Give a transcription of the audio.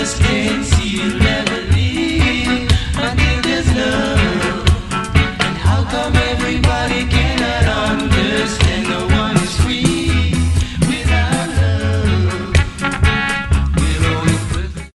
stay, see you never leave until there's love. And how come everybody can't